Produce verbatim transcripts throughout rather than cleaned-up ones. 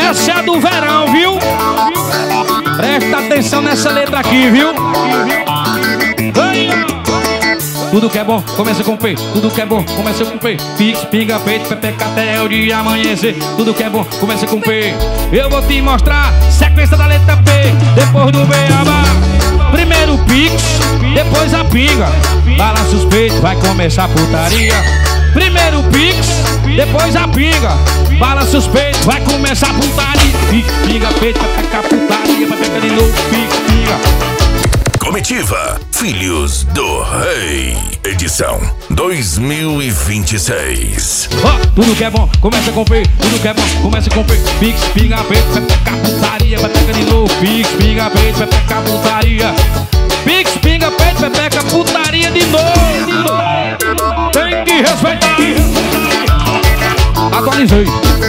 Essa é do verão, viu? Presta atenção nessa letra aqui, viu? Tudo que é bom começa com P, tudo que é bom começa com P. Pix, pinga, peito, pepeca até o dia amanhecer. Tudo que é bom começa com P. Eu vou te mostrar sequência da letra P. Depois do beabá, primeiro Pix, depois a pinga. Balança os peitos, vai começar a putaria. Primeiro Pix, depois a pinga. Balança os peitos, vai começar a putaria. Pix, pinga, peito, pepeca, putaria. Pepeca de novo, Pix, pinga. Comitiva Filhos do Rei, edição dois mil e vinte e seis. Oh, tudo que é bom começa com P, tudo que é bom começa com P. Pix, pinga, peito, pepeca, putaria. Pepeca de novo, Pix, pinga, peito, pepeca, putaria. Pix, pinga, peito, pepeca, putaria de novo. Tem que respeitar. Atualizei.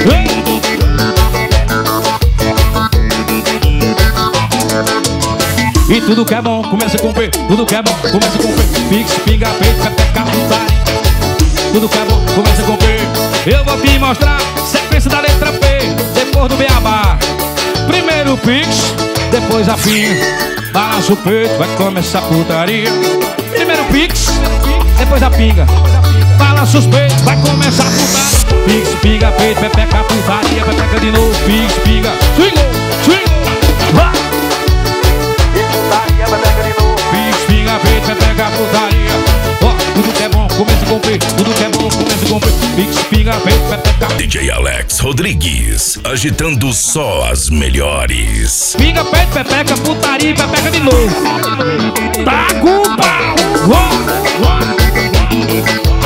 E tudo que é bom começa com P, tudo que é bom começa com P. Pix, pinga, peito, pepeca, putaria. Tudo que é bom começa com P. Eu vou te mostrar sequência da letra P. Depois do beabá, primeiro Pix, depois a pinga. Balança o peito, vai começar a putaria. Primeiro Pix, depois a pinga. Balança os peitos, vai começar a putaria. Pix, pinga, peito, pepeca, putaria. Pepeca de novo, Pix, pinga. Swing, swing, ah! Pix, pinga, peito, pepeca, putaria. Ó, oh, tudo que é bom começa com P, tudo que é bom começa com P. Pix, pinga, peito, pepeca. D J Alex Rodrigues, agitando só as melhores. Pinga, peito, pepeca, putaria e pepeca de novo. Tá com pau. Oh, oh.